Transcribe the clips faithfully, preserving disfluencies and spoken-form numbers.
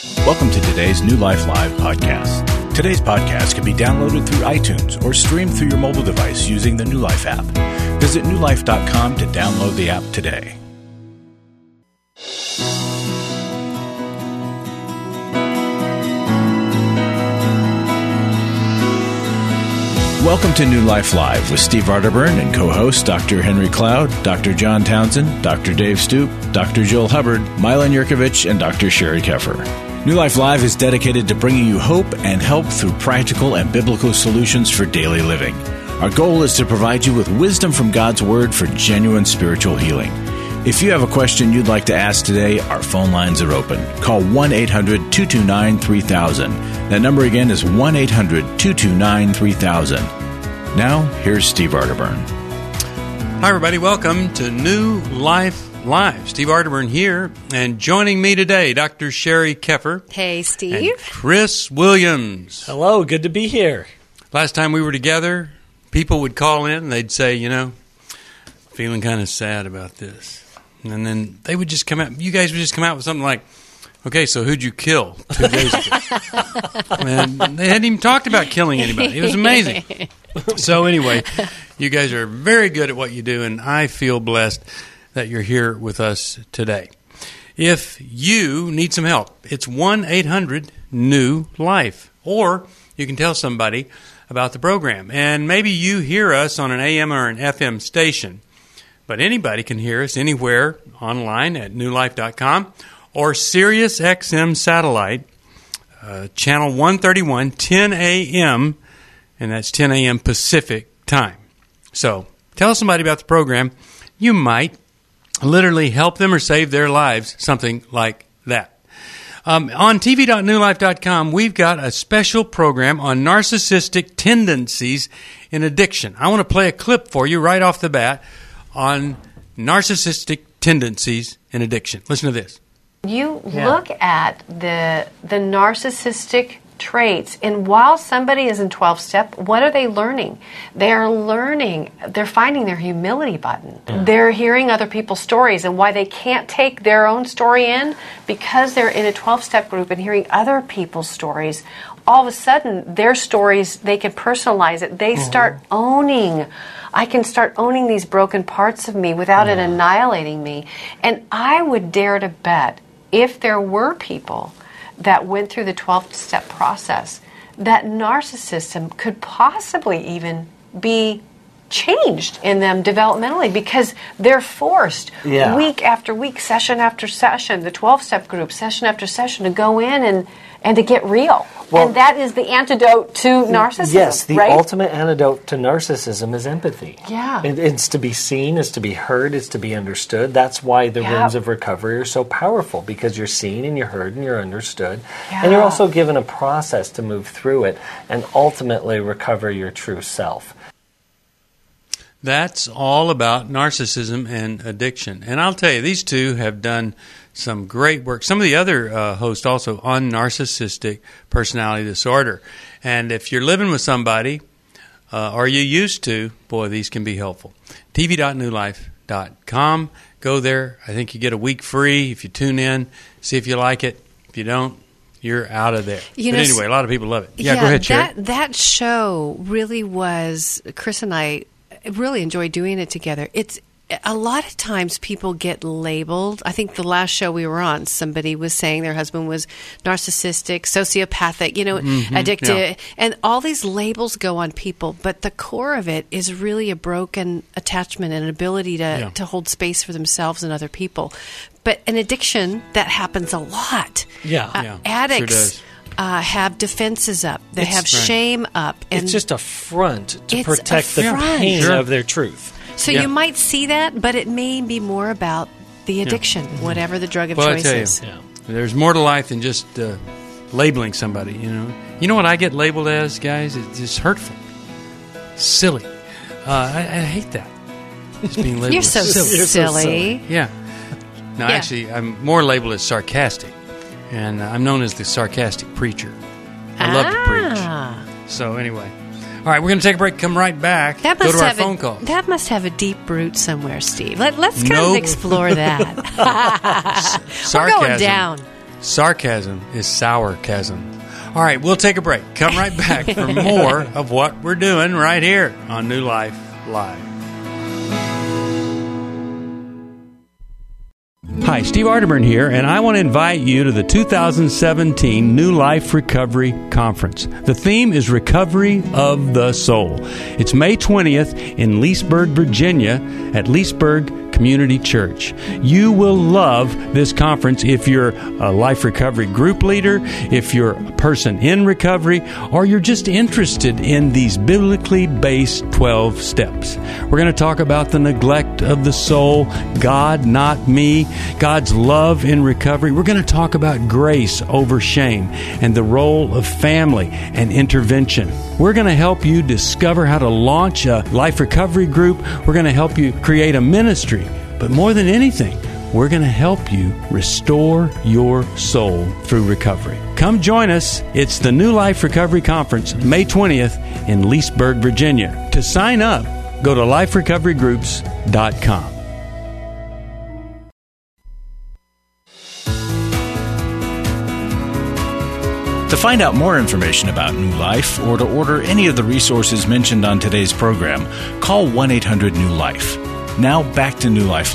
Welcome to today's New Life Live podcast. Today's podcast can be downloaded through iTunes or streamed through your mobile device using the New Life app. Visit new life dot com to download the app today. Welcome to New Life Live with Steve Arterburn and co-hosts Doctor Henry Cloud, Doctor John Townsend, Doctor Dave Stoop, Doctor Joel Hubbard, Milan Yurkovich, and Doctor Sherry Keffer. New Life Live is dedicated to bringing you hope and help through practical and biblical solutions for daily living. Our goal is to provide you with wisdom from God's Word for genuine spiritual healing. If you have a question you'd like to ask today, our phone lines are open. Call one eight hundred two two nine three thousand. That number again is one eight hundred two two nine three thousand. Now, here's Steve Arterburn. Hi, everybody. Welcome to New Life Live. Steve Arterburn here, and joining me today, Doctor Sherry Keffer. Hey, Steve. And Chris Williams. Hello, good to be here. Last time we were together, people would call in and they'd say, you know, feeling kind of sad about this. And then they would just come out, you guys would just come out with something like, okay, so who'd you kill two days ago? And they hadn't even talked about killing anybody. It was amazing. So anyway, you guys are very good at what you do, and I feel blessed that you're here with us today. If you need some help, it's one eight hundred new life. Or you can tell somebody about the program. And maybe you hear us on an A M or an F M station, but anybody can hear us anywhere online at new life dot com or Sirius X M satellite, uh, channel one thirty-one, ten a.m., and that's ten a.m. Pacific time. So tell somebody about the program. You might literally help them or save their lives, something like that. Um, on T V dot new life dot com, we've got a special program on narcissistic tendencies in addiction. I want to play a clip for you right off the bat on narcissistic tendencies in addiction. Listen to this. You Yeah. look at the the narcissistic traits, and while somebody is in twelve-step, what are they learning? They're learning, they're finding their humility button. Yeah. They're hearing other people's stories and why they can't take their own story in because they're in a twelve-step group and hearing other people's stories. All of a sudden, their stories, they can personalize it. They mm-hmm. start owning. I can start owning these broken parts of me without yeah. it annihilating me. And I would dare to bet if there were people that went through the twelve-step process, that narcissism could possibly even be changed in them developmentally because they're forced yeah. week after week, session after session, the twelve-step group, session after session, to go in and, and to get real. Well, and that is the antidote to narcissism, yes, the right? ultimate antidote to narcissism is empathy. Yeah. It, it's to be seen, it's to be heard, it's to be understood. That's why the yeah. rooms of recovery are so powerful, because you're seen and you're heard and you're understood. Yeah. And you're also given a process to move through it and ultimately recover your true self. That's all about narcissism and addiction. And I'll tell you, these two have done some great work. Some of the other uh, hosts also on narcissistic personality disorder. And if you're living with somebody, uh, or you used to, boy, these can be helpful. T V dot new life dot com. Go there. I think you get a week free if you tune in. See if you like it. If you don't, you're out of there. You but know, anyway, a lot of people love it. Yeah, yeah go ahead, Sherry. That, that show really was, Chris and I really enjoyed doing it together. It's a lot of times people get labeled. I think the last show we were on, somebody was saying their husband was narcissistic, sociopathic, you know, mm-hmm, addicted. yeah. And all these labels go on people. But the core of it is really a broken attachment and an ability to, yeah. to hold space for themselves and other people. But an addiction, that happens a lot. Yeah. Uh, yeah addicts sure uh, have defenses up. They It's have right. shame up. And It's just a front to It's protect a the front. pain Sure. of their truth. So Yeah. you might see that, but it may be more about the addiction, whatever the drug of Well, I choice tell you, is. Yeah. there's more to life than just uh, labeling somebody, you know. You know what I get labeled as, guys? It's just hurtful. Silly. Uh, I, I hate that. Just being labeled You're so as silly. You're so silly. silly. Yeah. No, Yeah. actually, I'm more labeled as sarcastic. And I'm known as the sarcastic preacher. I love to Ah. preach. So anyway. All right, we're going to take a break, come right back, That go must to our have phone a, call. That must have a deep root somewhere, Steve. Let, let's kind Nope. of explore that. We're Sarcasm going down. sarcasm is sourcasm. All right, we'll take a break. Come right back for more of what we're doing right here on New Life Live. Hi, Steve Arterburn here, and I want to invite you to the two thousand seventeen New Life Recovery Conference. The theme is Recovery of the Soul. It's May twentieth in Leesburg, Virginia at Leesburg Community Church. You will love this conference if you're a life recovery group leader, if you're a person in recovery, or you're just interested in these biblically based twelve steps. We're going to talk about the neglect of the soul, God, not me, God's love in recovery. We're going to talk about grace over shame and the role of family and intervention. We're going to help you discover how to launch a life recovery group. We're going to help you create a ministry. But more than anything, we're going to help you restore your soul through recovery. Come join us. It's the New Life Recovery Conference, May twentieth in Leesburg, Virginia. To sign up, go to life recovery groups dot com. To find out more information about New Life or to order any of the resources mentioned on today's program, call one eight hundred new life. Now back to New Life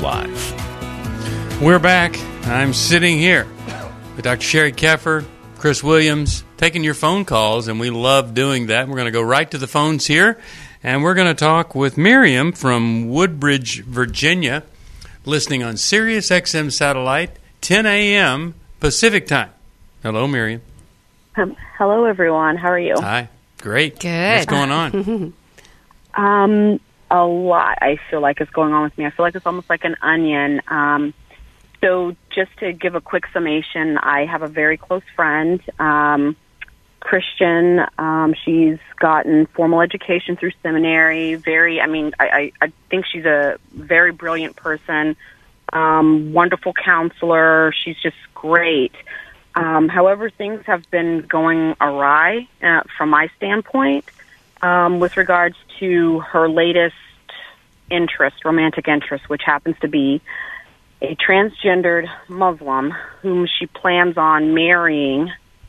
Live. We're back. I'm sitting here with Doctor Sherry Keffer, Chris Williams, taking your phone calls, and we love doing that. We're going to go right to the phones here, and we're going to talk with Miriam from Woodbridge, Virginia, listening on Sirius X M Satellite, ten a.m. Pacific Time. Hello, Miriam. Um, hello, everyone. How are you? Hi. Great. Good. What's going on? um, a lot, I feel like, is going on with me. I feel like it's almost like an onion. Um, so just to give a quick summation, I have a very close friend, um, Christian. Um, she's gotten formal education through seminary. Very, I mean, I, I, I think she's a very brilliant person, um, wonderful counselor. She's just great. Um, however, things have been going awry uh, from my standpoint um, with regards to her latest interest, romantic interest, which happens to be a transgendered Muslim whom she plans on marrying.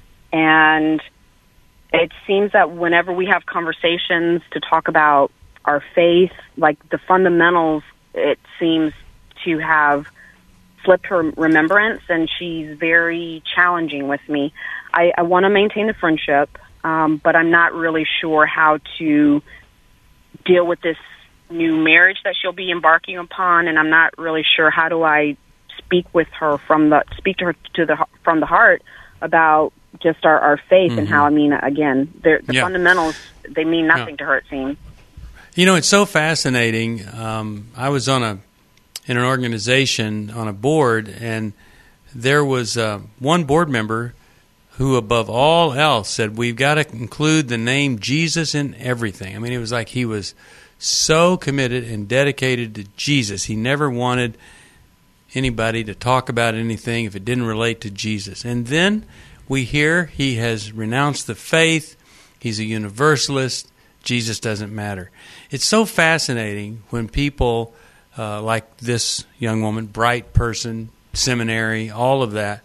And it seems that whenever we have conversations to talk about our faith, like the fundamentals, it seems to have slipped her remembrance, and she's very challenging with me. I, I want to maintain the friendship, um, but I'm not really sure how to deal with this new marriage that she'll be embarking upon, and I'm not really sure how do I speak with her from the speak to her to the from the heart about just our, our faith mm-hmm. and how, I mean, again, the yeah. fundamentals, they mean nothing yeah. to her, it seems. You know, it's so fascinating. Um, I was on a in an organization on a board, and there was uh, one board member who, above all else, said, we've got to include the name Jesus in everything. I mean, it was like he was so committed and dedicated to Jesus. He never wanted anybody to talk about anything if it didn't relate to Jesus. And then we hear he has renounced the faith. He's a universalist. Jesus doesn't matter. It's so fascinating when people Uh, like this young woman, bright person, seminary, all of that,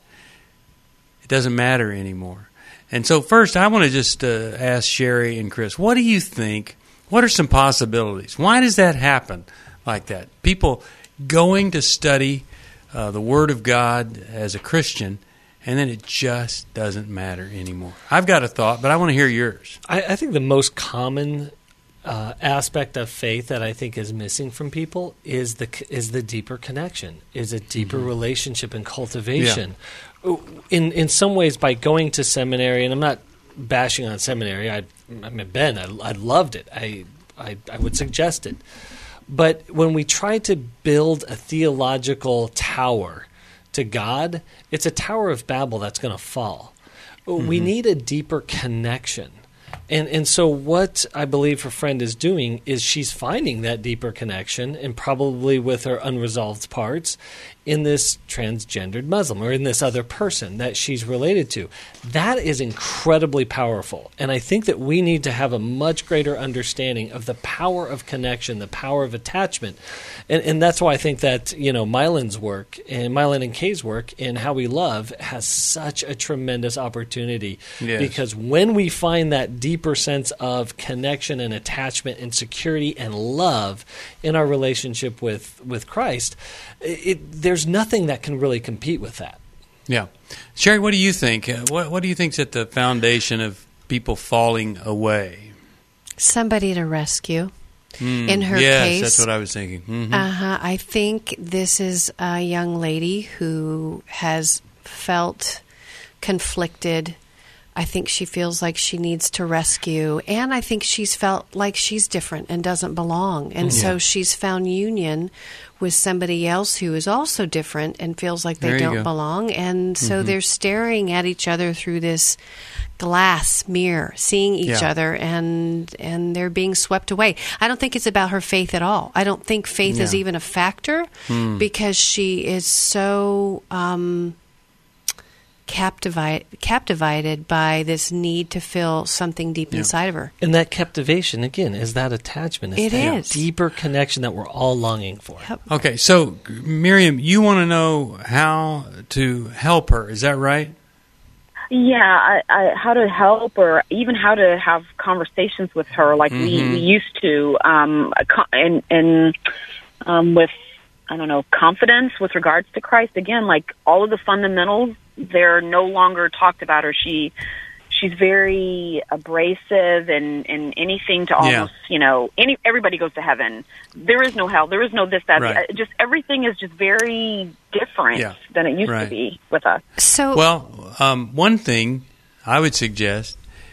it doesn't matter anymore. And so first, I want to just uh, ask Sherry and Chris, what do you think, what are some possibilities? Why does that happen like that? People going to study uh, the Word of God as a Christian, and then it just doesn't matter anymore. I've got a thought, but I want to hear yours. I, I think the most common Uh, aspect of faith that I think is missing from people is the is the deeper connection, is a deeper mm-hmm. relationship and cultivation. Yeah. In in some ways, by going to seminary, and I'm not bashing on seminary. I I mean, Ben, I, I loved it. I, I I would suggest it. But when we try to build a theological tower to God, it's a Tower of Babel that's going to fall. Mm-hmm. We need a deeper connection. And and so what I believe her friend is doing is she's finding that deeper connection, and probably with her unresolved parts, in this transgendered Muslim or in this other person that she's related to. That is incredibly powerful. And I think that we need to have a much greater understanding of the power of connection, the power of attachment. And, and that's why I think that, you know, Mylan's work and Mylan and Kay's work in How We Love has such a tremendous opportunity. Yes. Because when we find that deeper sense of connection and attachment and security and love in our relationship with, with Christ, it, there's nothing that can really compete with that. Yeah. Sherry, what do you think? Uh, what, what do you think is at the foundation of people falling away? Somebody to rescue. Mm, In her yes, case, that's what I was thinking. Mm-hmm. Uh-huh. I think this is a young lady who has felt conflicted. I think she feels like she needs to rescue. And I think she's felt like she's different and doesn't belong. And Yeah. so she's found union with somebody else who is also different and feels like they There you don't go. belong. And so they're staring at each other through this glass mirror, seeing each Yeah. other, and and they're being swept away. I don't think it's about her faith at all. I don't think faith is Yeah. even a factor because she is so um, captivated captivated by this need to feel something deep Yeah. inside of her. And that captivation, again, is that attachment. It's It that is. deeper connection that we're all longing for. Yep. Okay, so Miriam, you want to know how to help her, is that right? Yeah, I, I, how to help or even how to have conversations with her like we, Mhm. we used to, um, co- and, and um, with, I don't know, confidence with regards to Christ. Again, like all of the fundamentals, they're no longer talked about, or she she's very abrasive and, and anything to Yeah. almost, you know, any everybody goes to heaven. There is no hell. There is no this, that. Right. Uh, Just everything is just very different Yeah. than it used Right. to be with us. So Well, um, one thing I would suggest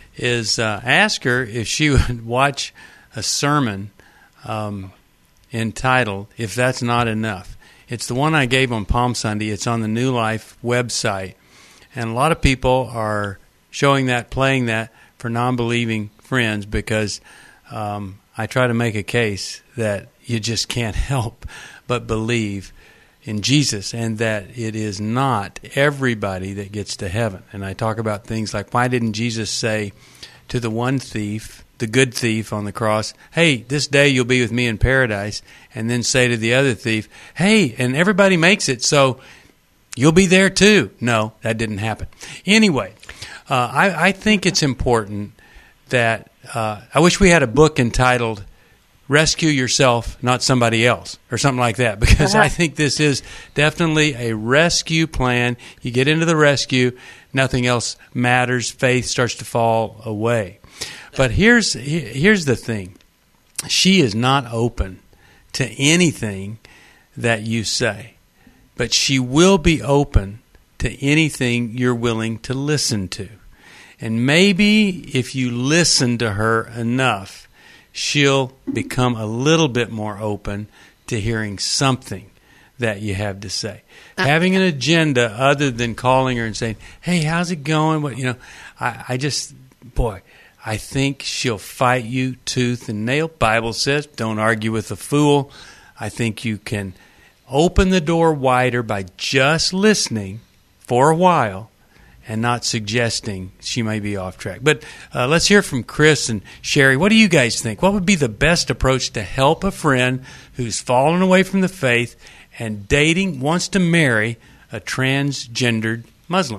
is uh, ask her if she would watch a sermon um, entitled "If That's Not Enough." It's the one I gave on Palm Sunday. It's on the New Life website, and a lot of people are showing that, playing that for non-believing friends because um, I try to make a case that you just can't help but believe in Jesus, and that it is not everybody that gets to heaven. And I talk about things like, why didn't Jesus say to the one thief, the good thief on the cross, hey, this day you'll be with me in paradise, and then say to the other thief, hey, and everybody makes it, so you'll be there too. No, that didn't happen. Anyway, uh, I, I think it's important that, uh, I wish we had a book entitled Rescue Yourself, Not Somebody Else, or something like that, because I think this is definitely a rescue plan. You get into the rescue, nothing else matters, faith starts to fall away. But here's here's the thing. She is not open to anything that you say, but she will be open to anything you're willing to listen to. And maybe if you listen to her enough, she'll become a little bit more open to hearing something that you have to say. Uh, Having an agenda other than calling her and saying, hey, how's it going? What, you know, I, I just, boy, I think she'll fight you tooth and nail. Bible says, don't argue with a fool. I think you can open the door wider by just listening for a while and not suggesting she may be off track. But uh, let's hear from Chris and Sherry. What do you guys think? What would be the best approach to help a friend who's fallen away from the faith and dating, wants to marry a transgendered Muslim?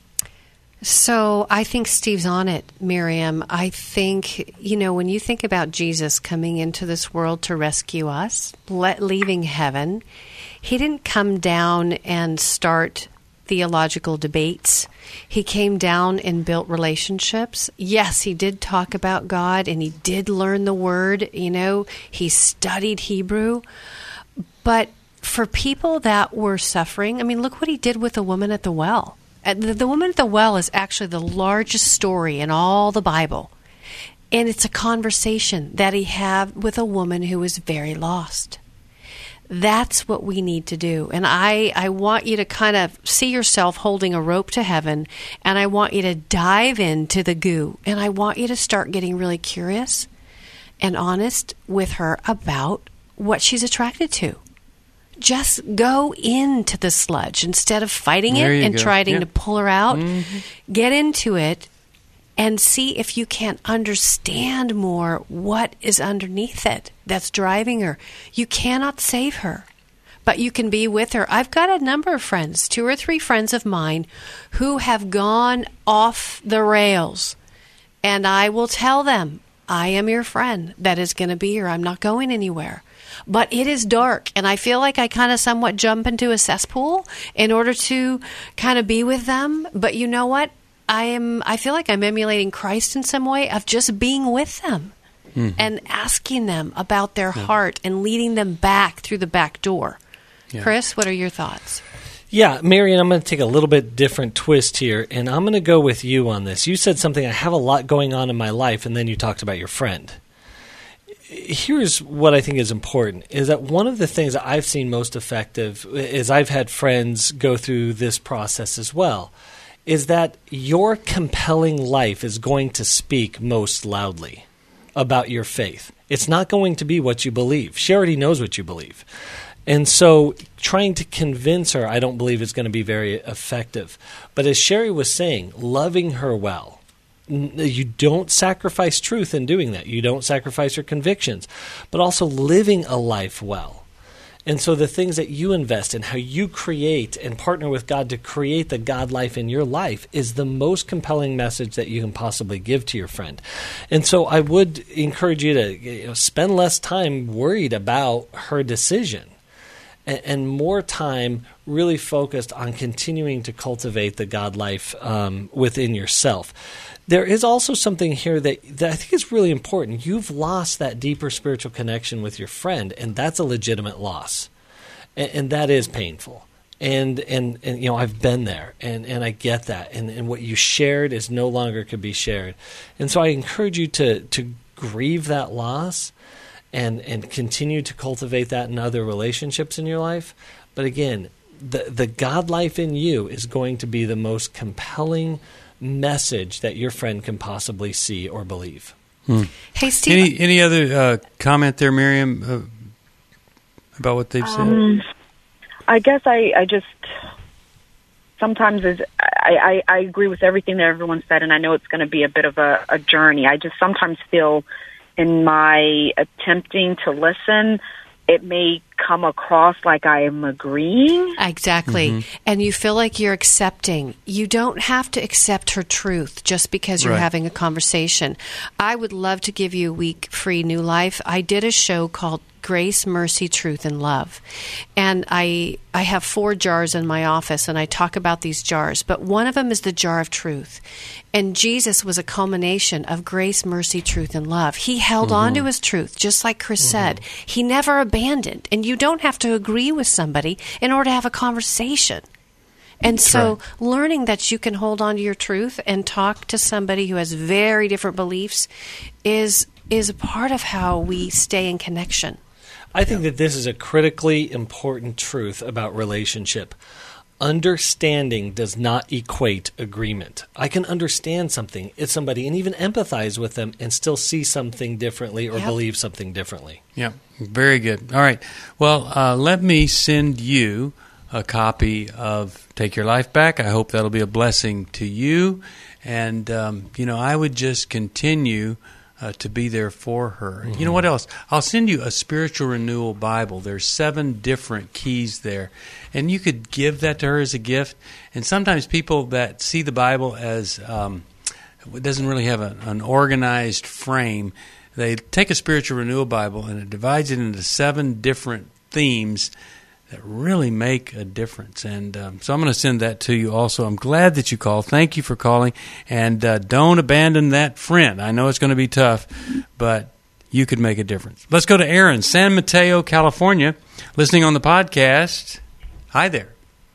So I think Steve's on it, Miriam. I think, you know, when you think about Jesus coming into this world to rescue us, let, leaving heaven, he didn't come down and start theological debates. He came down and built relationships. Yes, he did talk about God and he did learn the word. You know, he studied Hebrew. But for people that were suffering, I mean, look what he did with the woman at the well. The, the woman at the well is actually the largest story in all the Bible. And it's a conversation that he had with a woman who was very lost. That's what we need to do. And I, I want you to kind of see yourself holding a rope to heaven, and I want you to dive into the goo, and I want you to start getting really curious and honest with her about what she's attracted to. just go into the sludge instead of fighting There it you and go. trying Yeah. to pull her out. Mm-hmm. Get into it and see if you can understand more what is underneath it that's driving her. You cannot save her, but you can be with her. I've got a number of friends, two or three friends of mine, who have gone off the rails. And I will tell them, I am your friend that is going to be here. I'm not going anywhere. But it is dark, and I feel like I kind of somewhat jump into a cesspool in order to kind of be with them. But you know what? I am. I feel like I'm emulating Christ in some way of just being with them mm-hmm. and asking them about their yeah. heart and leading them back through the back door. Yeah. Chris, what are your thoughts? Yeah, Marion, I'm going to take a little bit different twist here, and I'm going to go with you on this. You said something, I have a lot going on in my life, and then you talked about your friend. Here's what I think is important, is that one of the things that I've seen most effective is I've had friends go through this process as well, is that your compelling life is going to speak most loudly about your faith. It's not going to be what you believe. She already knows what you believe. And so trying to convince her, I don't believe is going to be very effective. But as Sherry was saying, loving her well. You don't sacrifice truth in doing that. You don't sacrifice your convictions, but also living a life well. And so the things that you invest in, how you create and partner with God to create the God life in your life is the most compelling message that you can possibly give to your friend. And so I would encourage you to you know, spend less time worried about her decision and, and more time really focused on continuing to cultivate the God life um, within yourself. There is also something here that, that I think is really important. You've lost that deeper spiritual connection with your friend, and that's a legitimate loss. And, and that is painful. And, and, and you know, I've been there, and, and I get that. And, and what you shared is no longer could be shared. And so I encourage you to, to grieve that loss and, and continue to cultivate that in other relationships in your life. But again, the, the God life in you is going to be the most compelling message that your friend can possibly see or believe. Hmm. Hey, Steve. Any any other uh, comment there, Miriam, uh, about what they've um, said? I guess I, I just sometimes is I, I, I agree with everything that everyone said, and I know it's going to be a bit of a, a journey. I just sometimes feel in my attempting to listen, it may come across like I am agreeing. Exactly. Mm-hmm. And you feel like you're accepting. You don't have to accept her truth just because you're Right. having a conversation. I would love to give you a week free New Life. I did a show called Grace, Mercy, Truth, and Love. And I I have four jars in my office, and I talk about these jars. But one of them is the jar of truth. And Jesus was a culmination of grace, mercy, truth, and love. He held Mm-hmm. on to his truth, just like Chris mm-hmm. said. He never abandoned. And you don't have to agree with somebody in order to have a conversation. And so right. learning that you can hold on to your truth and talk to somebody who has very different beliefs is is a part of how we stay in connection. I think that this is a critically important truth about relationship. Understanding does not equate agreement. I can understand something, it's somebody, and even empathize with them and still see something differently or Yep. believe something differently. Yeah, very good. All right. Well, uh, let me send you a copy of Take Your Life Back. I hope that'll be a blessing to you. And, um, you know, I would just continue Uh, to be there for her. Mm-hmm. You know what else? I'll send you a Spiritual Renewal Bible. There's seven different keys there. And you could give that to her as a gift. And sometimes people that see the Bible as um, it doesn't really have a, an organized frame, they take a Spiritual Renewal Bible and it divides it into seven different themes that really make a difference. And um, so I'm going to send that to you also. I'm glad that you called. Thank you for calling. And uh, don't abandon that friend. I know it's going to be tough, but you could make a difference. Let's go to Aaron, San Mateo, California, listening on the podcast. Hi there.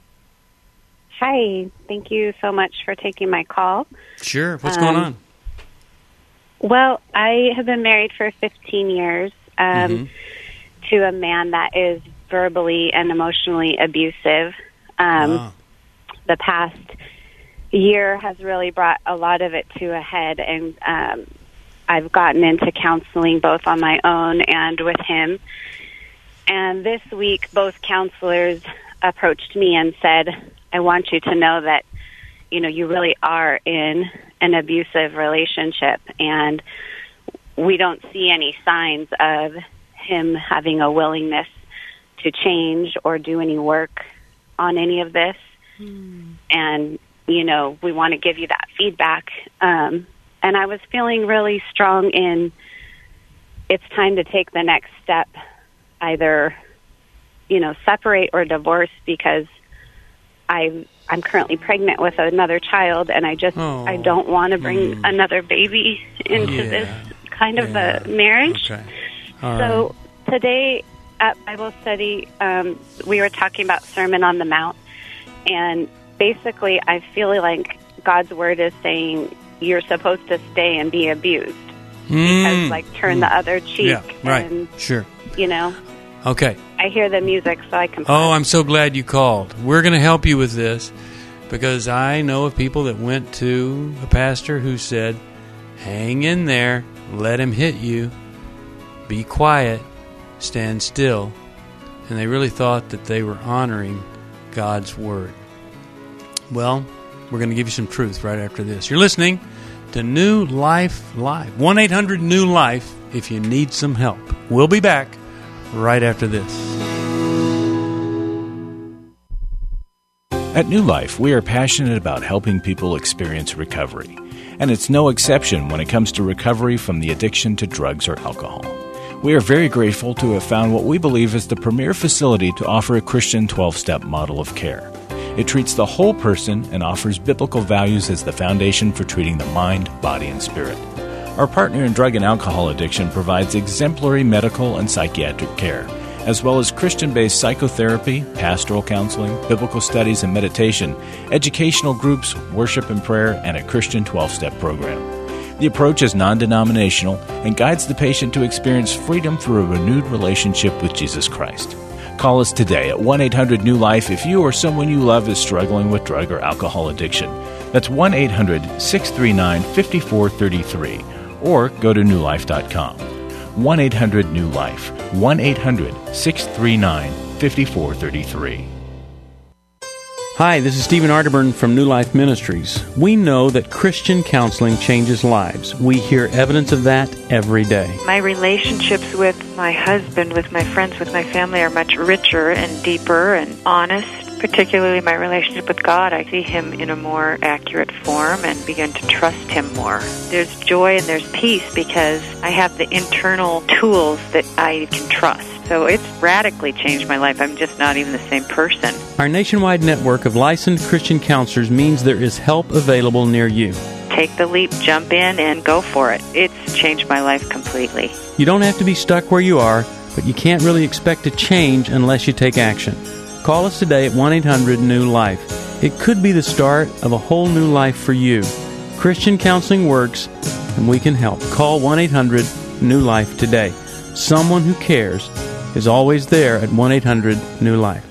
Hi. Thank you so much for taking my call. Sure. What's um, going on? Well, I have been married for fifteen years um, Mm-hmm. to a man that is verbally and emotionally abusive. Um, Wow. The past year has really brought a lot of it to a head, and um, I've gotten into counseling both on my own and with him. And this week, both counselors approached me and said, I want you to know that, you know, you really are in an abusive relationship, and we don't see any signs of him having a willingness to change or do any work on any of this. Mm. And, you know, we want to give you that feedback. Um, and I was feeling really strong in it's time to take the next step, either, you know, separate or divorce, because I, I'm currently pregnant with another child, and I just, oh. I don't want to bring mm. another baby into yeah. this kind of yeah. a marriage. Okay. So right. today at Bible study, um, we were talking about Sermon on the Mount, and basically I feel like God's word is saying you're supposed to stay and be abused. Mm. Because, like, turn mm. the other cheek. Yeah, right. And, sure. You know. Okay. I hear the music, so I can. Oh, I'm so glad you called. We're going to help you with this, because I know of people that went to a pastor who said, hang in there, let him hit you, be quiet, stand still. And they really thought that they were honoring God's word. Well, we're going to give you some truth right after this. You're listening to New Life Live. one eight hundred new life if you need some help. We'll be back right after this. At New Life, we are passionate about helping people experience recovery. And it's no exception when it comes to recovery from the addiction to drugs or alcohol. We are very grateful to have found what we believe is the premier facility to offer a Christian twelve-step model of care. It treats the whole person and offers biblical values as the foundation for treating the mind, body, and spirit. Our partner in drug and alcohol addiction provides exemplary medical and psychiatric care, as well as Christian-based psychotherapy, pastoral counseling, biblical studies and meditation, educational groups, worship and prayer, and a Christian twelve-step program. The approach is non-denominational and guides the patient to experience freedom through a renewed relationship with Jesus Christ. Call us today at one eight hundred new life if you or someone you love is struggling with drug or alcohol addiction. That's one eight hundred six three nine five four three three, or go to new life dot com. one eight hundred new life, one eight hundred six three nine five four three three. Hi, this is Stephen Arterburn from New Life Ministries. We know that Christian counseling changes lives. We hear evidence of that every day. My relationships with my husband, with my friends, with my family are much richer and deeper and honest. Particularly my relationship with God, I see Him in a more accurate form and begin to trust Him more. There's joy and there's peace because I have the internal tools that I can trust. So it's radically changed my life. I'm just not even the same person. Our nationwide network of licensed Christian counselors means there is help available near you. Take the leap, jump in, and go for it. It's changed my life completely. You don't have to be stuck where you are, but you can't really expect to change unless you take action. Call us today at one eight hundred new life. It could be the start of a whole new life for you. Christian counseling works, and we can help. Call one eight hundred new life today. Someone who cares is always there at one eight hundred new life.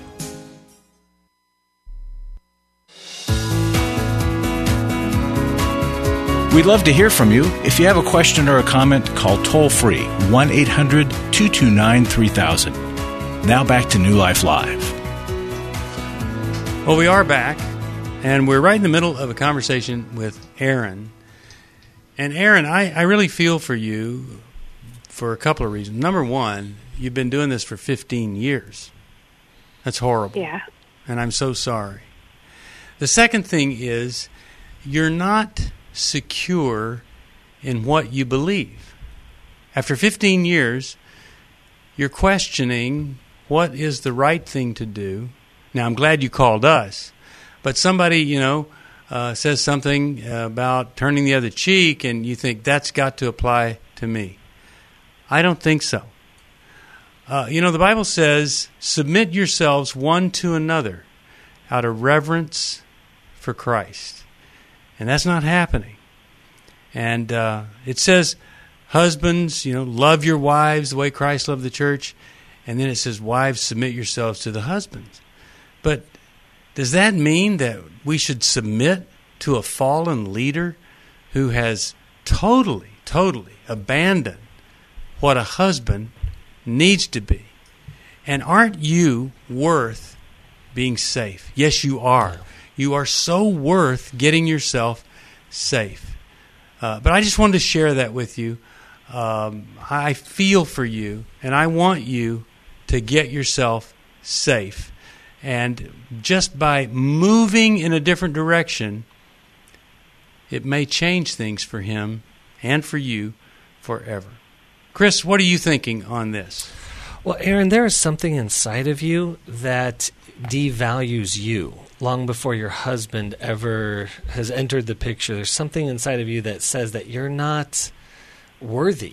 We'd love to hear from you. If you have a question or a comment, call toll-free one eight hundred two two nine three thousand. Now back to New Life Live. Well, we are back, and we're right in the middle of a conversation with Aaron. And Aaron, I, I really feel for you for a couple of reasons. Number one, you've been doing this for fifteen years. That's horrible. Yeah. And I'm so sorry. The second thing is you're not secure in what you believe. After fifteen years, you're questioning what is the right thing to do. Now, I'm glad you called us, but somebody, you know, uh, says something about turning the other cheek, and you think that's got to apply to me. I don't think so. Uh, you know, the Bible says, submit yourselves one to another out of reverence for Christ. And that's not happening. And uh, it says, husbands, you know, love your wives the way Christ loved the church. And then it says, wives, submit yourselves to the husbands. But does that mean that we should submit to a fallen leader who has totally, totally abandoned what a husband needs to be? And aren't you worth being safe? Yes, you are. You are so worth getting yourself safe. Uh, but I just wanted to share that with you. Um, I feel for you, and I want you to get yourself safe. And just by moving in a different direction, it may change things for him and for you forever. Chris, what are you thinking on this? Well, Aaron, there is something inside of you that devalues you long before your husband ever has entered the picture. There's something inside of you that says that you're not worthy,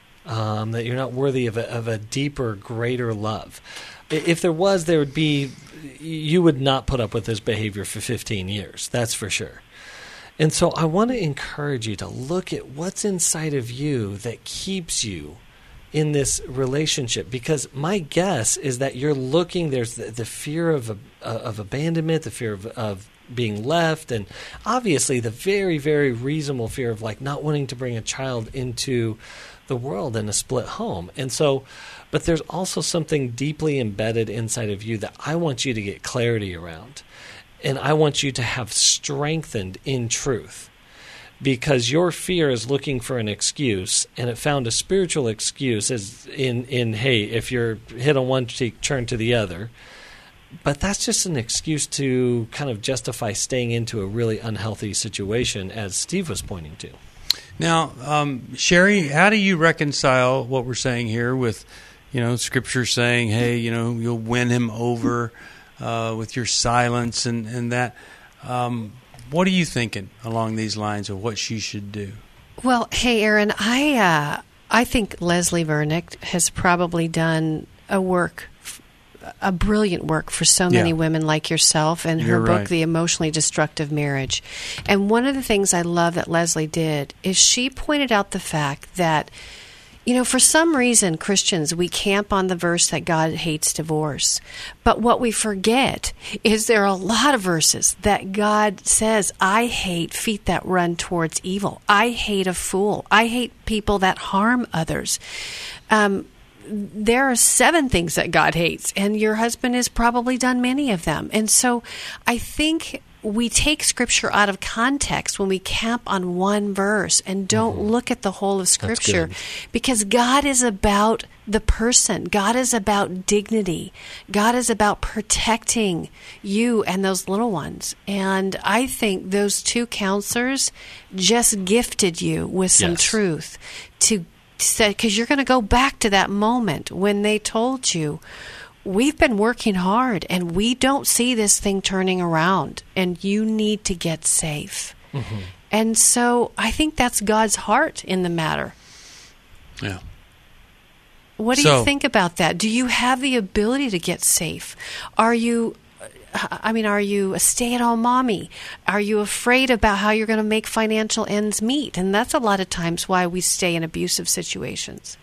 um, that you're not worthy of a, of a deeper, greater love. If there was, there would be, you would not put up with this behavior for fifteen years, that's for sure. And so I want to encourage you to look at what's inside of you that keeps you in this relationship, because my guess is that you're looking, there's the, the fear of uh, of abandonment, the fear of, of being left, and obviously the very, very reasonable fear of like not wanting to bring a child into the world in a split home. And so, but there's also something deeply embedded inside of you that I want you to get clarity around, and I want you to have strengthened in truth. Because your fear is looking for an excuse, and it found a spiritual excuse as in, in, hey, if you're hit on one cheek, turn to the other. But that's just an excuse to kind of justify staying into a really unhealthy situation, as Steve was pointing to. Now, um, Sherry, how do you reconcile what we're saying here with, you know, Scripture saying, hey, you know, you'll win him over uh, with your silence and, and that? Um What are you thinking along these lines of what she should do? Well, hey, Aaron, I uh, I think Leslie Vernick has probably done a work, a brilliant work for so many Yeah. women like yourself in her You're book, right. The Emotionally Destructive Marriage. And one of the things I love that Leslie did is she pointed out the fact that, you know, for some reason, Christians, we camp on the verse that God hates divorce. But what we forget is there are a lot of verses that God says, I hate feet that run towards evil. I hate a fool. I hate people that harm others. Um, there are seven things that God hates, and your husband has probably done many of them. And so I think we take Scripture out of context when we camp on one verse and don't mm-hmm. look at the whole of Scripture, because God is about the person. God is about dignity. God is about protecting you and those little ones. And I think those two counselors just gifted you with some yes. truth to say, because you're going to go back to that moment when they told you, we've been working hard and we don't see this thing turning around and you need to get safe. Mm-hmm. And so I think that's God's heart in the matter. Yeah. What do so, you think about that? Do you have the ability to get safe? Are you, I mean, are you a stay-at-home mommy? Are you afraid about how you're going to make financial ends meet? And that's a lot of times why we stay in abusive situations.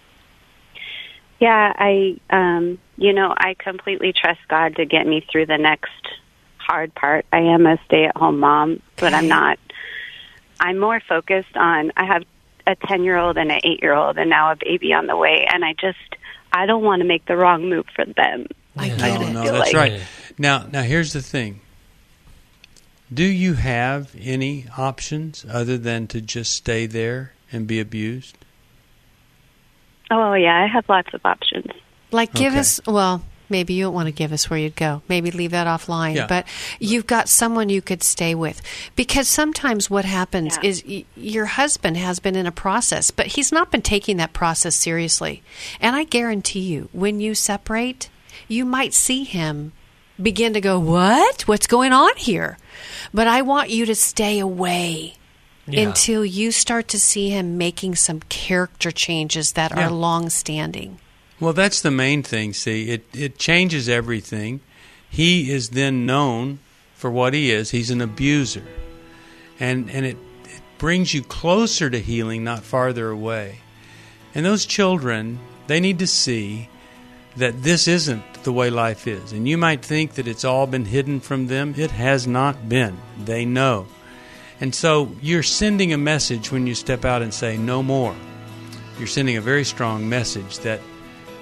Yeah, I, um, you know, I completely trust God to get me through the next hard part. I am a stay-at-home mom, but I'm not. I'm more focused on, I have a ten-year-old and an eight-year-old and now a baby on the way, and I just, I don't want to make the wrong move for them. I Yeah. get No, it. no, feel that's like- right. Now, now here's the thing. Do you have any options other than to just stay there and be abused? Oh, yeah, I have lots of options. Like, give Okay. us, well, maybe you don't want to give us where you'd go. Maybe leave that offline. Yeah. But you've got someone you could stay with. Because sometimes what happens Yeah. is y- your husband has been in a process, but he's not been taking that process seriously. And I guarantee you, when you separate, you might see him begin to go, what? What's going on here? But I want you to stay away. Yeah. Until you start to see him making some character changes that Yeah. are long-standing. Well, that's the main thing. See, it, it changes everything. He is then known for what he is. He's an abuser. And and it, it brings you closer to healing, not farther away. And those children, they need to see that this isn't the way life is. And you might think that it's all been hidden from them. It has not been. They know. And so you're sending a message when you step out and say, no more. You're sending a very strong message that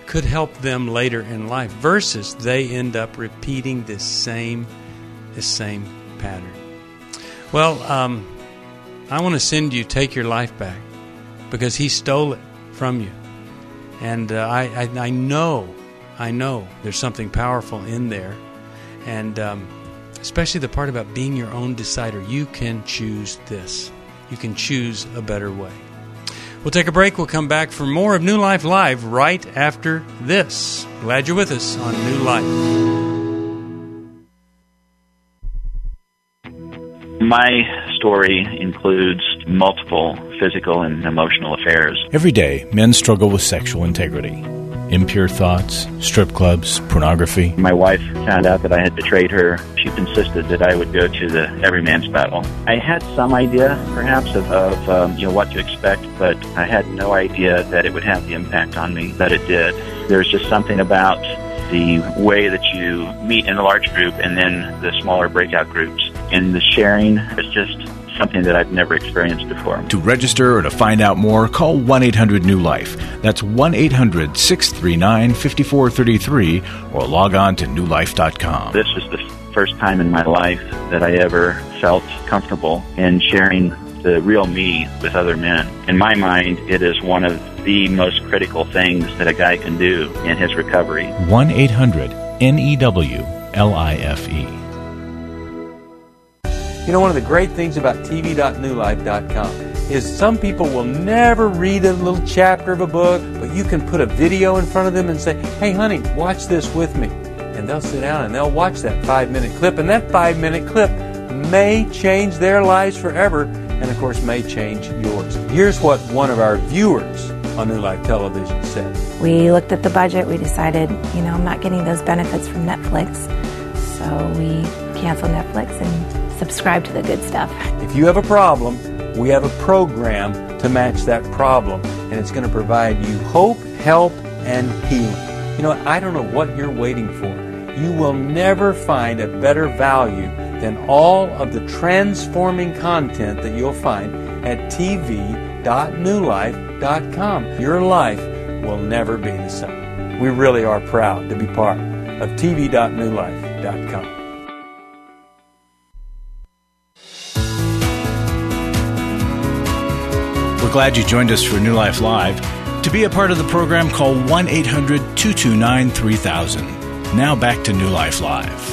could help them later in life, versus they end up repeating this same, this same pattern. Well, um, I want to send you Take Your Life Back, because he stole it from you. And uh, I, I, I know, I know there's something powerful in there. And um, especially the part about being your own decider. You can choose this. You can choose a better way. We'll take a break. We'll come back for more of New Life Live right after this. Glad you're with us on New Life. My story includes multiple physical and emotional affairs. Every day, men struggle with sexual integrity. Impure thoughts, strip clubs, pornography. My wife found out that I had betrayed her. She insisted that I would go to the every man's battle. I had some idea, perhaps, of, of um, you know what to expect, but I had no idea that it would have the impact on me that it did. There's just something about the way that you meet in a large group and then the smaller breakout groups. And the sharing is just something that I've never experienced before. To register or to find out more, call one eight hundred new life. That's one eight hundred six three nine five four three three or log on to new life dot com. This was the first time in my life that I ever felt comfortable in sharing the real me with other men. In my mind, it is one of the most critical things that a guy can do in his recovery. one eight hundred N E W L I F E. You know, one of the great things about T V dot new life dot com is some people will never read a little chapter of a book, but you can put a video in front of them and say, hey, honey, watch this with me. And they'll sit down and they'll watch that five-minute clip, and that five-minute clip may change their lives forever, and, of course, may change yours. Here's what one of our viewers on New Life Television said. We looked at the budget. We decided, you know, I'm not getting those benefits from Netflix, so we canceled Netflix and subscribe to the good stuff. If you have a problem, we have a program to match that problem, and it's going to provide you hope, help, and healing. You know, I don't know what you're waiting for. You will never find a better value than all of the transforming content that you'll find at T V dot new life dot com. Your life will never be the same. We really are proud to be part of T V dot new life dot com. We're glad you joined us for New Life Live. To be a part of the program, call one eight hundred two two nine three thousand. Now back to New Life Live.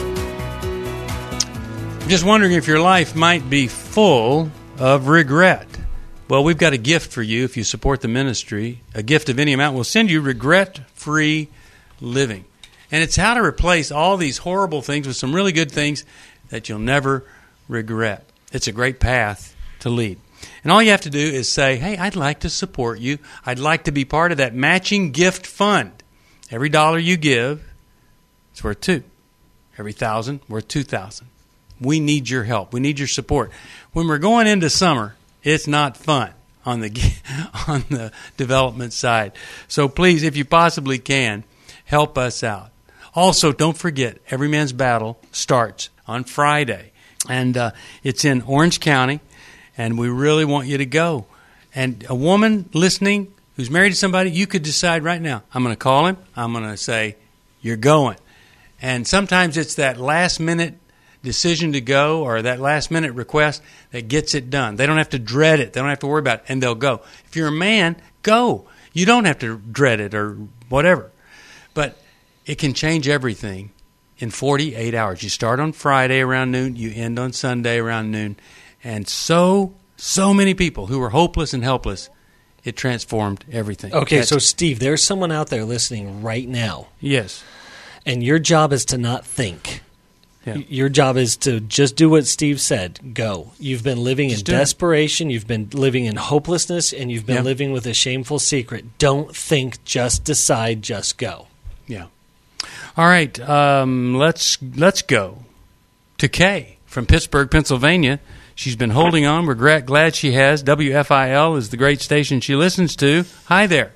I'm just wondering if your life might be full of regret. Well, we've got a gift for you if you support the ministry. A gift of any amount will send you regret-free living. And it's how to replace all these horrible things with some really good things that you'll never regret. It's a great path to lead. And all you have to do is say, hey, I'd like to support you. I'd like to be part of that matching gift fund. Every dollar you give, it's worth two. Every thousand, worth two thousand. We need your help. We need your support. When we're going into summer, it's not fun on the on the development side. So please, if you possibly can, help us out. Also, don't forget, Every Man's Battle starts on Friday. And uh, it's in Orange County. And we really want you to go. And a woman listening who's married to somebody, you could decide right now, I'm going to call him. I'm going to say, you're going. And sometimes it's that last minute decision to go or that last minute request that gets it done. They don't have to dread it. They don't have to worry about it. And they'll go. If you're a man, go. You don't have to dread it or whatever. But it can change everything in forty-eight hours. You start on Friday around noon. You end on Sunday around noon. And so, so many people who were hopeless and helpless, it transformed everything. Okay, That's, so Steve, there's someone out there listening right now. Yes. And your job is to not think. Yeah. Your job is to just do what Steve said. Go. You've been living just in desperation. It. You've been living in hopelessness, and you've been yeah. living with a shameful secret. Don't think. Just decide. Just go. Yeah. All right. Um, let's let's go to Kay from Pittsburgh, Pennsylvania. She's been holding on. We're gra- glad she has. W F I L is the great station she listens to. Hi there.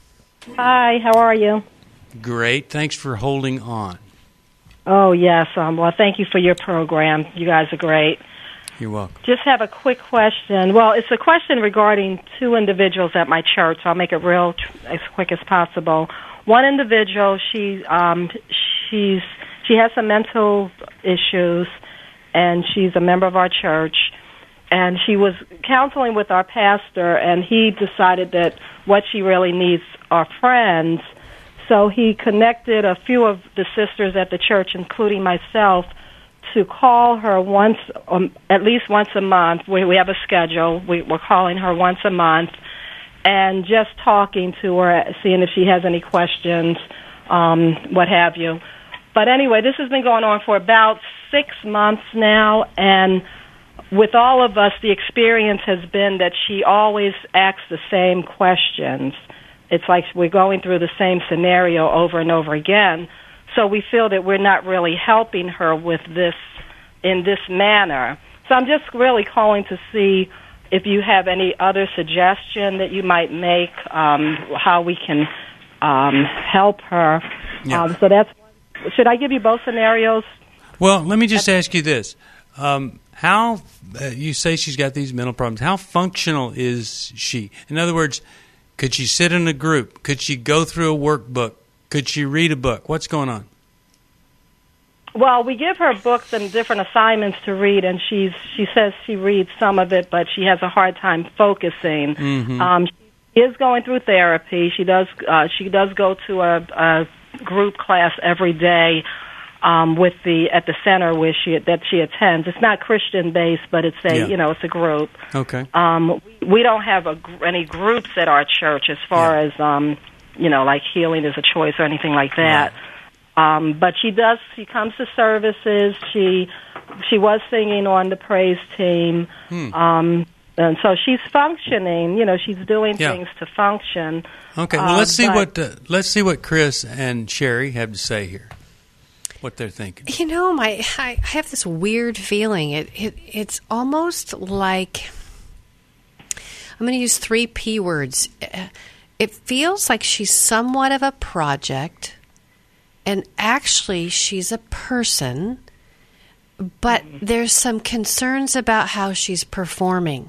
Hi. How are you? Great. Thanks for holding on. Oh, yes. Um, well, thank you for your program. You guys are great. You're welcome. Just have a quick question. Well, it's a question regarding two individuals at my church. So I'll make it real tr- as quick as possible. one individual. She um, she's she has some mental issues, and she's a member of our church. And she was counseling with our pastor, and he decided that what she really needs are friends. So he connected a few of the sisters at the church, including myself, to call her once, um, at least once a month. We, we have a schedule. We, we're calling her once a month and just talking to her, seeing if she has any questions, um, what have you. But anyway, this has been going on for about six months now, and with all of us, the experience has been that she always asks the same questions. It's like we're going through the same scenario over and over again. So we feel that we're not really helping her with this in this manner. So I'm just really calling to see if you have any other suggestion that you might make, um, how we can um, help her. Yeah. Um, so that's. Should I give you both scenarios? Well, let me just ask you this. Um, how, uh, you say she's got these mental problems. How functional is she? In other words, could she sit in a group? Could she go through a workbook? Could she read a book? What's going on? Well, we give her books and different assignments to read, and she's she says she reads some of it, but she has a hard time focusing. Mm-hmm. Um, she is going through therapy. She does uh, she does go to a, a group class every day um, with the at the center where she that she attends. It's not Christian based, but it's a Yeah. you know it's a group. Okay. Um, we don't have a, any groups at our church as far Yeah. as um, you know like healing is a choice or anything like that. Right. Um, but she does. She comes to services. She she was singing on the praise team, Hmm. um, and so she's functioning. You know, she's doing Yeah. things to function. Okay. Well, Uh, let's see but- what uh, let's see what Chris and Sherry have to say here. What they're thinking. You know, my I I have this weird feeling. It, it it's almost like I'm going to use three P words. Uh, It feels like she's somewhat of a project, and actually she's a person, but there's some concerns about how she's performing.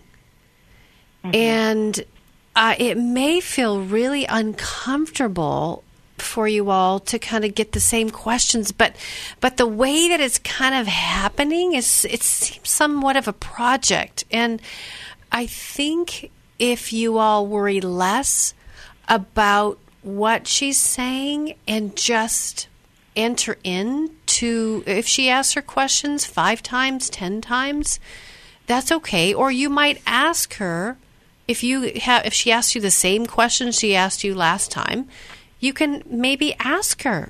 And uh, it may feel really uncomfortable for you all to kind of get the same questions, but but the way that it's kind of happening is it seems somewhat of a project. And I think if you all worry less about what she's saying and just enter into, if she asks her questions five times, ten times, that's okay. Or you might ask her, if you have, if she asks you the same question she asked you last time, you can maybe ask her,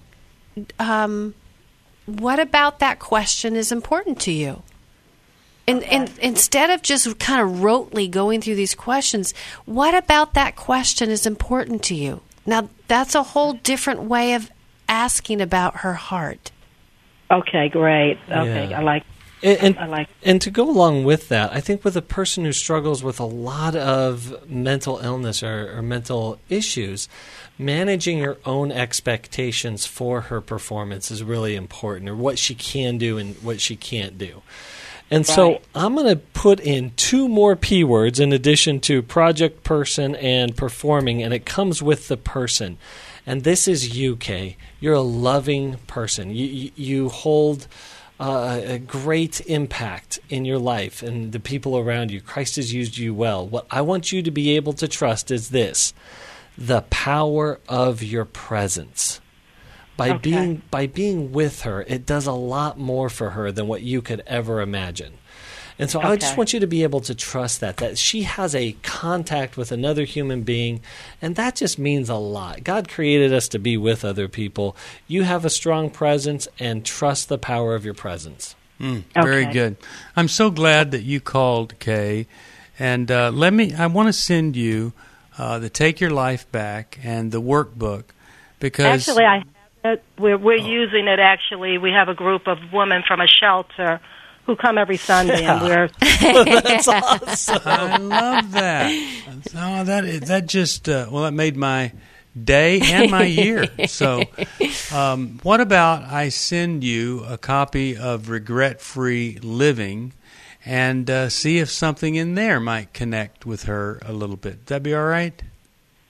um, what about that question is important to you? And, and instead of just kind of rotely going through these questions, what about that question is important to you? Now, that's a whole different way of asking about her heart. Okay, great. Okay, Yeah. I like. And, and, I like. and to go along with that, I think with a person who struggles with a lot of mental illness or, or mental issues, managing your own expectations for her performance is really important, or what she can do and what she can't do. And so Right. I'm going to put in two more P words in addition to project, person, and performing, and it comes with the person. And this is you, Kay. You're a loving person. You, you, you hold uh, a great impact in your life and the people around you. Christ has used you well. What I want you to be able to trust is this: the power of your presence. By Okay. being by being with her, it does a lot more for her than what you could ever imagine. And so I just Okay. want you to be able to trust that, that she has a contact with another human being, and that just means a lot. God created us to be with other people. You have a strong presence, and trust the power of your presence. Mm, very Okay. good. I'm so glad that you called, Kay. And uh, let me. I want to send you uh, the Take Your Life Back and the workbook, because Actually, I. We're we're using it. Actually, we have a group of women from a shelter who come every Sunday, and we're. That's awesome. I love that. Oh, that that just uh, well, that made my day and my year. So, um, what about I send you a copy of Regret Free Living, and uh, see if something in there might connect with her a little bit. That'd be all right.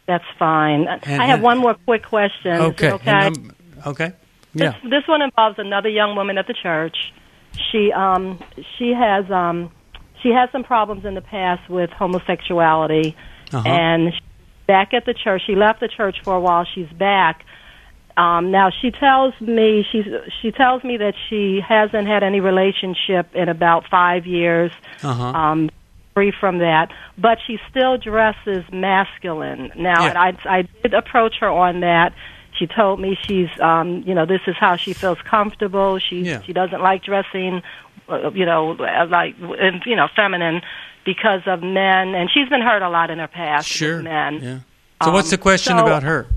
That's fine. And, I have one more quick question. Okay. Is it okay. And, um, okay. Yeah. This, this one involves another young woman at the church. She um she has um she has some problems in the past with homosexuality, Uh-huh. and she's back at the church. She left the church for a while. She's back. Um, now she tells me she's she tells me that she hasn't had any relationship in about five years. Uh-huh. Um, free from that, but she still dresses masculine. Now, Yeah. and I I did approach her on that. She told me she's um, you know, this is how she feels comfortable. She Yeah. she doesn't like dressing, uh, you know, like and, you know, feminine because of men, and she's been hurt a lot in her past Sure. with men. Yeah. So what's the Um, question so- about her?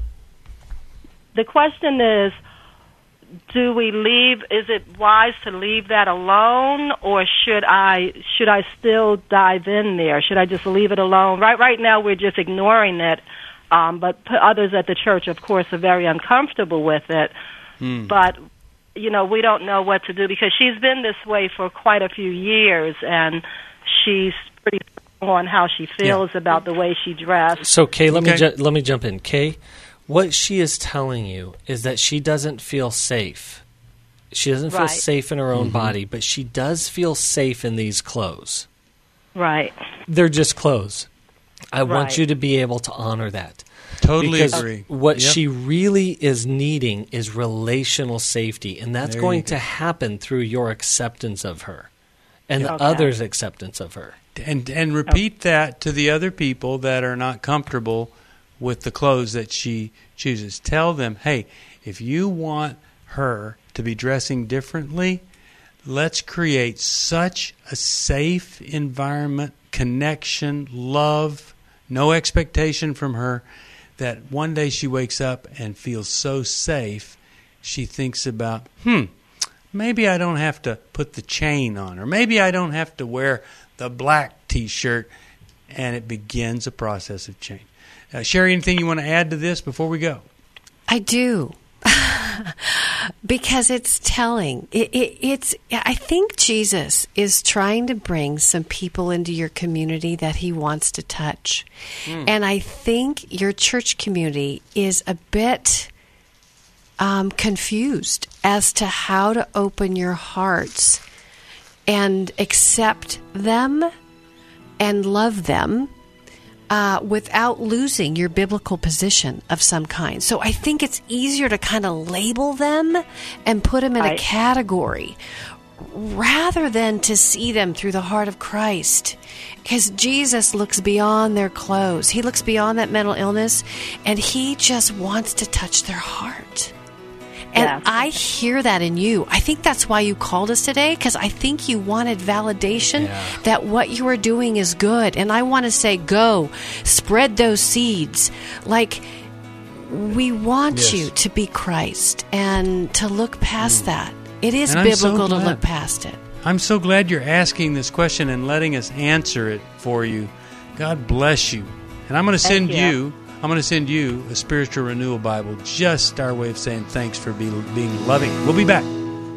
The question is, do we leave, is it wise to leave that alone, or should I should I still dive in there? Should I just leave it alone? Right right now we're just ignoring it, um, but p- others at the church, of course, are very uncomfortable with it. Hmm. But, you know, we don't know what to do because she's been this way for quite a few years, and she's pretty strong on how she feels about the way she dressed. So, Kay, let me Okay. ju- let me jump in. Kay, what she is telling you is that she doesn't feel safe. She doesn't feel Right. safe in her own body, but she does feel safe in these clothes. Right. They're just clothes. I want Right. you to be able to honor that. Totally Because agree. what Yep. she really is needing is relational safety, and that's There going you go. to happen through your acceptance of her and the Okay. others' acceptance of her. And and repeat that to the other people that are not comfortable with the clothes that she chooses. Tell them, hey, if you want her to be dressing differently, let's create such a safe environment, connection, love, no expectation from her, that one day she wakes up and feels so safe, she thinks about, hmm, maybe I don't have to put the chain on, or maybe I don't have to wear the black T-shirt, and it begins a process of change. Uh, Sherry, anything you want to add to this before we go? I do. Because it's telling. It, it, it's. I think Jesus is trying to bring some people into your community that he wants to touch. Mm. And I think your church community is a bit um, confused as to how to open your hearts and accept them and love them Uh, without losing your biblical position of some kind. So I think it's easier to kind of label them and put them in Right. a category rather than to see them through the heart of Christ. Because Jesus looks beyond their clothes. He looks beyond that mental illness, and he just wants to touch their heart. And Yeah. I hear that in you. I think that's why you called us today, because I think you wanted validation Yeah. that what you are doing is good. And I want to say, go, spread those seeds. Like, we want Yes. you to be Christ and to look past that. It is And I'm so biblical to glad. look past it. I'm so glad you're asking this question and letting us answer it for you. God bless you. And I'm going to send Thank you. you. I'm going to send you a Spiritual Renewal Bible, just our way of saying thanks for be, being loving. We'll be back.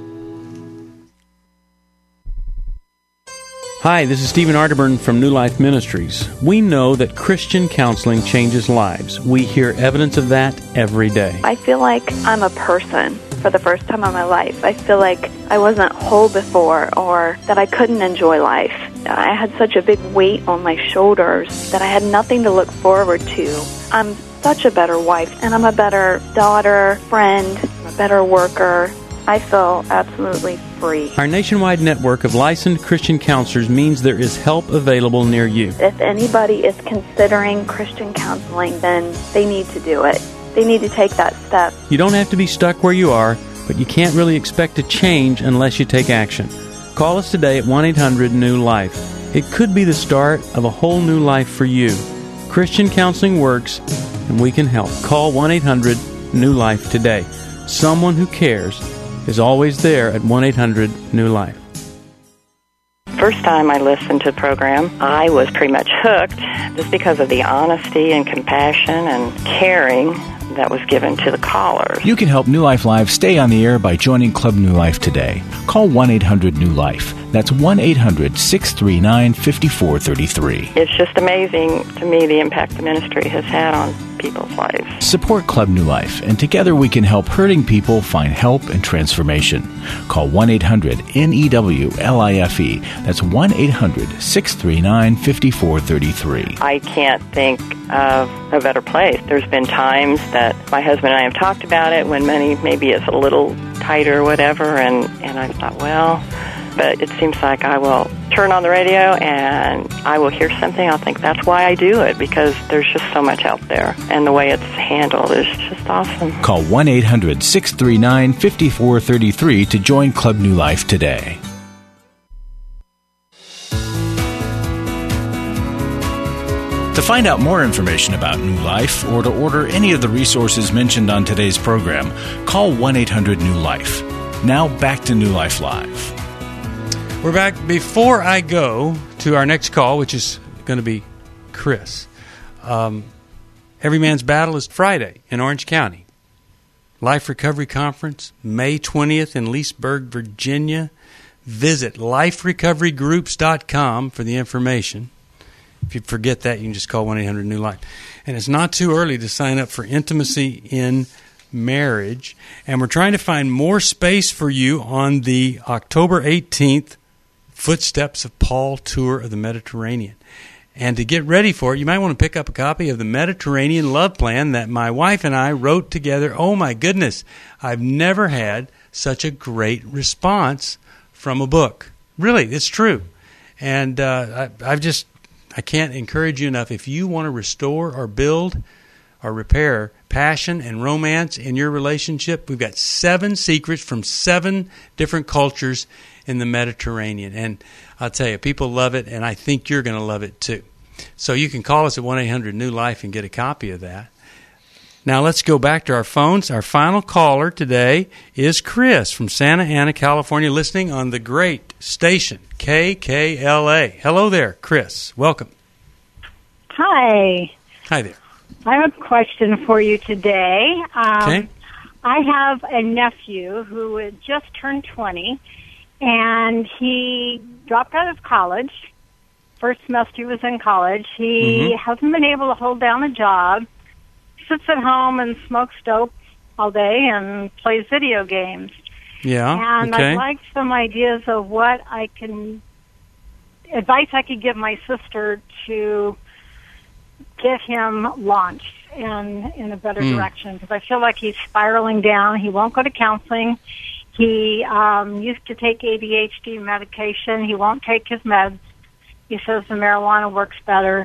Hi, this is Stephen Arterburn from New Life Ministries. We know that Christian counseling changes lives. We hear evidence of that every day. I feel like I'm a person for the first time in my life. I feel like I wasn't whole before, or that I couldn't enjoy life. I had such a big weight on my shoulders that I had nothing to look forward to. I'm such a better wife, and I'm a better daughter, friend, I'm a better worker. I feel absolutely free. Our nationwide network of licensed Christian counselors means there is help available near you. If anybody is considering Christian counseling, then they need to do it. They need to take that step. You don't have to be stuck where you are, but you can't really expect to change unless you take action. Call us today at one eight hundred new life. It could be the start of a whole new life for you. Christian counseling works, and we can help. Call one eight hundred new life today. Someone who cares is always there at one eight hundred new life. First time I listened to the program, I was pretty much hooked just because of the honesty and compassion and caring that was given to the callers. You can help New Life Live stay on the air by joining Club New Life today. Call one eight hundred new life. That's one eight hundred six three nine five four three three. It's just amazing to me the impact the ministry has had on people's lives. Support Club New Life, and together we can help hurting people find help and transformation. Call one eight hundred N E W L I F E. That's one eight hundred six three nine five four three three. I can't think of a better place. There's been times that my husband and I have talked about it when money maybe is a little tighter or whatever, and, and I thought, well, but it seems like I will turn on the radio and I will hear something. I'll think that's why I do it, because there's just so much out there, and the way it's handled is just awesome. Call one eight hundred six three nine five four three three to join Club New Life today. To find out more information about New Life or to order any of the resources mentioned on today's program, call one eight hundred New Life. Now back to New Life Live. We're back. Before I go to our next call, which is going to be Chris, um, Every Man's Battle is Friday in Orange County. Life Recovery Conference, May twentieth in Leesburg, Virginia. Visit life recovery groups dot com for the information. If you forget that, you can just call one eight hundred New Life. And it's not too early to sign up for Intimacy in Marriage. And we're trying to find more space for you on the October eighteenth Footsteps of Paul Tour of the Mediterranean. And to get ready for it, you might want to pick up a copy of the Mediterranean Love Plan that my wife and I wrote together. Oh, my goodness. I've never had such a great response from a book. Really, it's true. And uh, I, I've just... I can't encourage you enough. If you want to restore or build or repair passion and romance in your relationship, we've got seven secrets from seven different cultures in the Mediterranean. And I'll tell you, people love it, and I think you're going to love it too. So you can call us at one eight hundred New Life and get a copy of that. Now let's go back to our phones. Our final caller today is Chris from Santa Ana, California, listening on the great station K K L A. Hello there, Chris. Welcome. Hi. Hi there. I have a question for you today. Um, okay. I have a nephew who had just turned twenty, and he dropped out of college. First semester he was in college. He mm-hmm. hasn't been able to hold down a job. Sits at home and smokes dope all day and plays video games. Yeah. And okay. I'd like some ideas of what I can, advice I could give my sister to get him launched in, in a better mm. direction. Because I feel like he's spiraling down. He won't go to counseling. He um, used to take A D H D medication. He won't take his meds. He says the marijuana works better.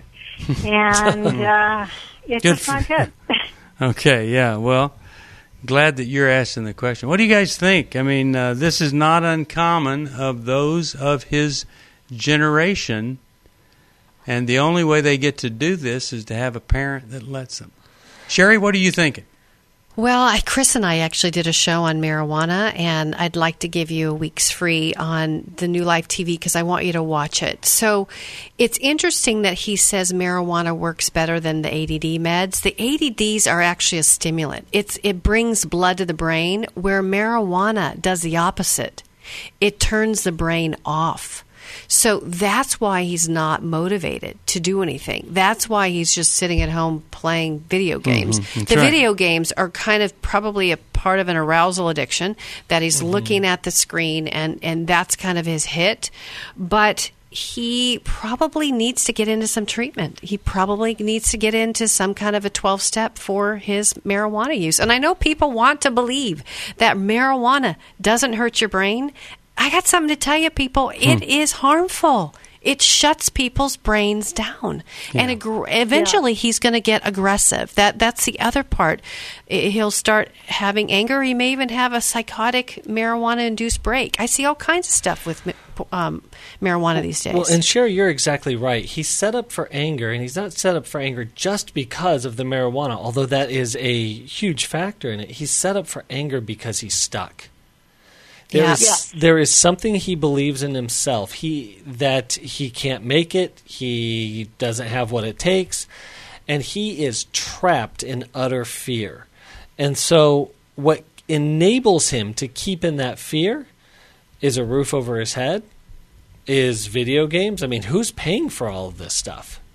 And uh, it's good just not good. Okay, yeah, well, glad that you're asking the question. What do you guys think? I mean, uh, this is not uncommon of those of his generation, and the only way they get to do this is to have a parent that lets them. Sherry, what are you thinking? Well, I, Chris and I actually did a show on marijuana, and I'd like to give you a week's free on the New Life T V because I want you to watch it. So it's interesting that he says marijuana works better than the A D D meds. The A D Ds are actually a stimulant. It's It brings blood to the brain, where marijuana does the opposite. It turns the brain off. So that's why he's not motivated to do anything. That's why he's just sitting at home playing video games. Mm-hmm. The right. video games are kind of probably a part of an arousal addiction, that he's mm-hmm. looking at the screen, and, and that's kind of his hit. But he probably needs to get into some treatment. He probably needs to get into some kind of a twelve-step for his marijuana use. And I know people want to believe that marijuana doesn't hurt your brain. I got something to tell you, people. It hmm. is harmful. It shuts people's brains down. Yeah. And ag- eventually yeah. he's going to get aggressive. That That's the other part. He'll start having anger. He may even have a psychotic marijuana-induced break. I see all kinds of stuff with um, marijuana these days. Well, and Sherry, you're exactly right. He's set up for anger, and he's not set up for anger just because of the marijuana, although that is a huge factor in it. He's set up for anger because he's stuck. There yeah. is yeah. there is something he believes in himself. He that he can't make it. He doesn't have what it takes, and he is trapped in utter fear. And so, what enables him to keep in that fear is a roof over his head, is video games. I mean, who's paying for all of this stuff?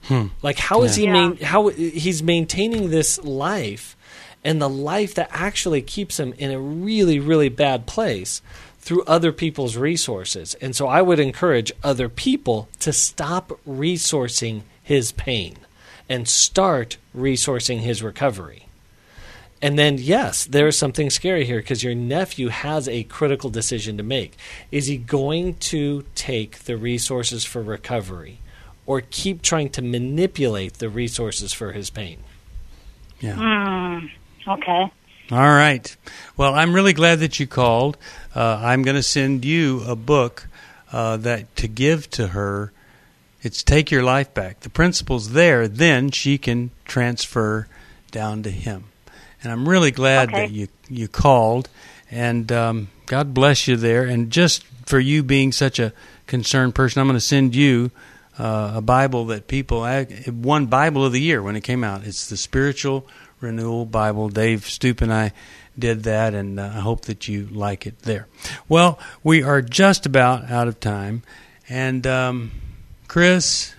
Hmm. Like, how is Yeah. he main, how he's maintaining this life, and the life that actually keeps him in a really, really bad place through other people's resources. And so I would encourage other people to stop resourcing his pain and start resourcing his recovery. And then, yes, there's something scary here because your nephew has a critical decision to make. Is he going to take the resources for recovery or keep trying to manipulate the resources for his pain? Yeah. Mm, okay. All right. Well, I'm really glad that you called. Uh, I'm going to send you a book uh, that to give to her. It's Take Your Life Back. The principle's there. Then she can transfer down to him. And I'm really glad Okay. that you, you called. And um, God bless you there. And just for you being such a concerned person, I'm going to send you uh, a Bible that people it won Bible of the Year when it came out. It's the Spiritual Renewal Bible. Dave Stoop and I did that, and uh, I hope that you like it there. Well, we are just about out of time. And um, Chris,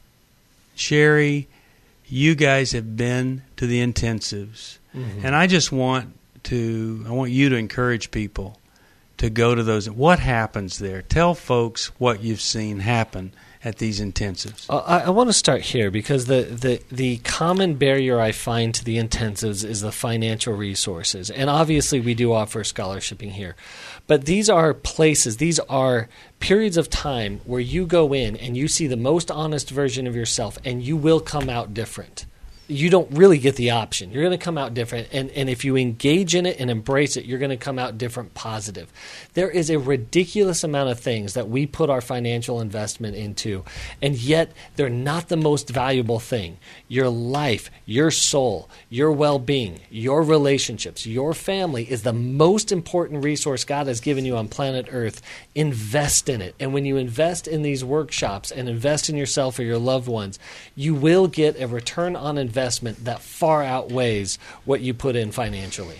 Sherry, you guys have been to the intensives. Mm-hmm. And I just want to, I want you to encourage people to go to those. What happens there? Tell folks what you've seen happen at these intensives. Uh, I, I want to start here because the, the, the common barrier I find to the intensives is the financial resources. And obviously we do offer scholarshiping here. But these are places, these are periods of time where you go in and you see the most honest version of yourself and you will come out different. You don't really get the option. You're going to come out different. And, and if you engage in it and embrace it, you're going to come out different positive. There is a ridiculous amount of things that we put our financial investment into, and yet they're not the most valuable thing. Your life, your soul, your well-being, your relationships, your family is the most important resource God has given you on planet Earth. Invest in it. And when you invest in these workshops and invest in yourself or your loved ones, you will get a return on investment investment that far outweighs what you put in financially.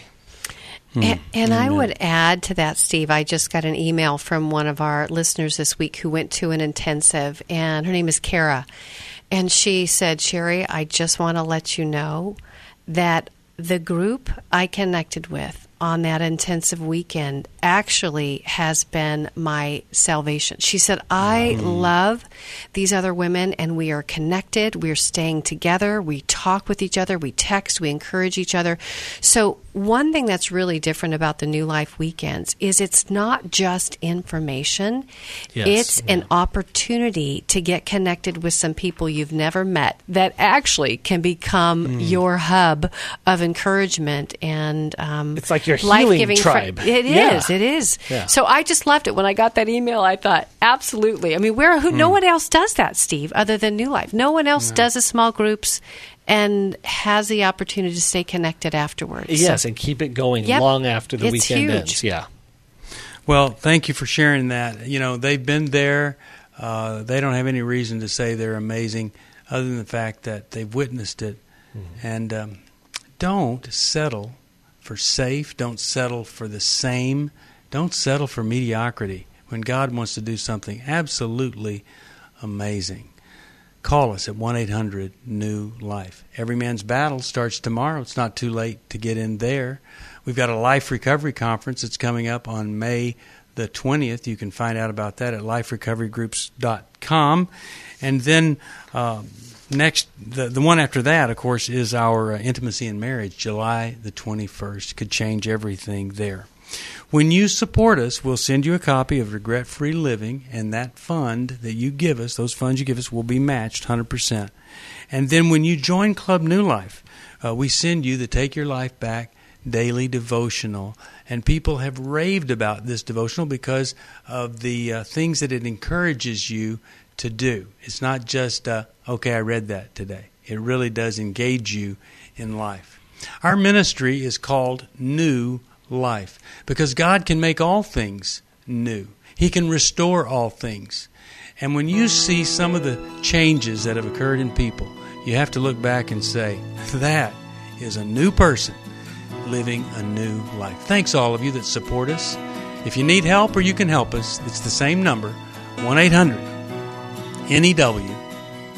And, and I would add to that, Steve, I just got an email from one of our listeners this week who went to an intensive, and her name is Kara. And she said, Sherry, I just want to let you know that the group I connected with on that intensive weekend actually has been my salvation. She said, I mm. love these other women, and we are connected. We're staying together. We talk with each other. We text. We encourage each other. So one thing that's really different about the New Life weekends is it's not just information. Yes. It's yeah. an opportunity to get connected with some people you've never met that actually can become mm. your hub of encouragement and um, it's like your life-giving healing tribe. Fr- it yeah. is. It is. Yeah. So I just loved it when I got that email. I thought, absolutely. I mean, where who? Mm. No one else does that, Steve, other than New Life. No one else no. does the small groups and has the opportunity to stay connected afterwards. Yes, so, and keep it going yep, long after the it's weekend huge. ends. Yeah. Well, thank you for sharing that. You know, they've been there. Uh, they don't have any reason to say they're amazing other than the fact that they've witnessed it. Mm-hmm. And um, don't settle for safe. Don't settle for the same. Don't settle for mediocrity when God wants to do something absolutely amazing. Call us at one eight hundred new life. Every Man's Battle starts tomorrow. It's not too late to get in there. We've got a Life Recovery Conference that's coming up on May the twentieth. You can find out about that at life recovery groups dot com. And then uh, next, the, the one after that, of course, is our uh, Intimacy in Marriage, July the twenty-first. Could change everything there. When you support us, we'll send you a copy of Regret-Free Living, and that fund that you give us, those funds you give us, will be matched one hundred percent. And then when you join Club New Life, uh, we send you the Take Your Life Back daily devotional. And people have raved about this devotional because of the uh, things that it encourages you to do. It's not just, uh, okay, I read that today. It really does engage you in life. Our ministry is called New Life because God can make all things new. He can restore all things. And when you see some of the changes that have occurred in people, you have to look back and say, that is a new person living a new life. Thanks all of you that support us. If you need help or you can help us, it's the same number, one eight hundred N E W,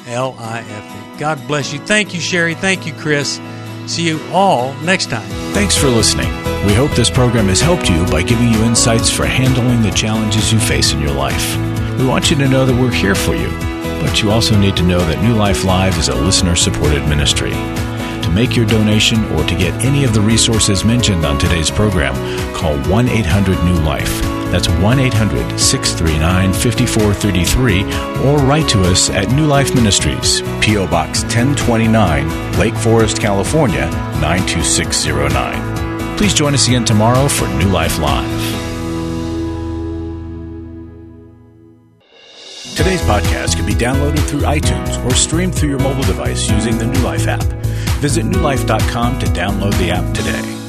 L I F E. God bless you. Thank you, Sherry. Thank you, Chris. See you all next time. Thanks for listening. We hope this program has helped you by giving you insights for handling the challenges you face in your life. We want you to know that we're here for you, but you also need to know that New Life Live is a listener-supported ministry. To make your donation or to get any of the resources mentioned on today's program, call one eight hundred new life. That's one eight hundred, six three nine, five four three three, or write to us at New Life Ministries, P O. Box ten twenty-nine, Lake Forest, California, nine two six zero nine. Please join us again tomorrow for New Life Live. Today's podcast can be downloaded through iTunes or streamed through your mobile device using the New Life app. Visit new life dot com to download the app today.